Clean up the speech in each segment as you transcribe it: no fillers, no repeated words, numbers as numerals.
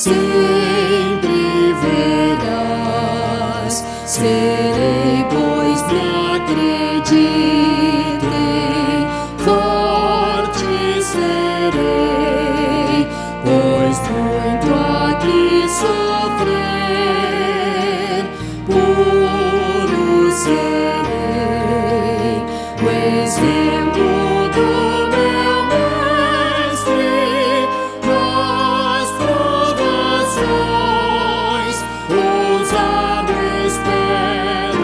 sempre verás. Serei, pois me acreditem, forte serei, pois muito aqui sofrer, puro serei, o exemplo do meu mestre nas provações, ousado espero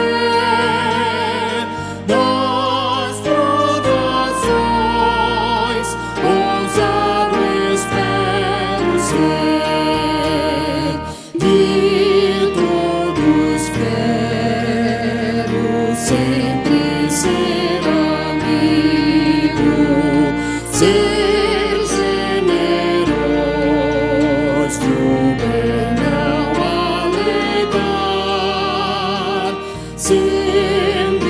ser, nas provações, ousado espero ser, de todos quero sempre ser amigo, ser generoso, o bem não alegar, sendo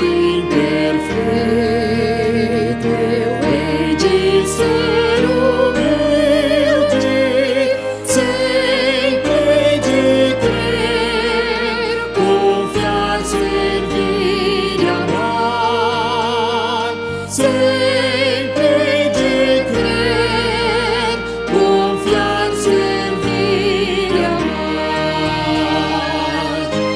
imperfeito eu hei de ser humilde, sempre hei de crer, confiar, servir e amar, sempre hei de crer, confiar, servir e amar.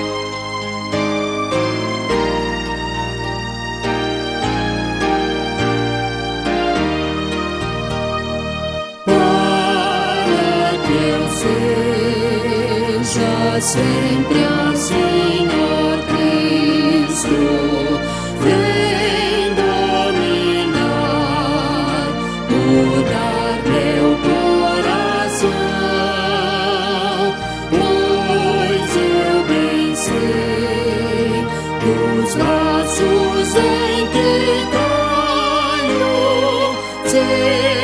Para que eu seja sempre assim, ó Cristo, vem dominar, mudar meu coração, pois eu bem sei dos braços em que caio.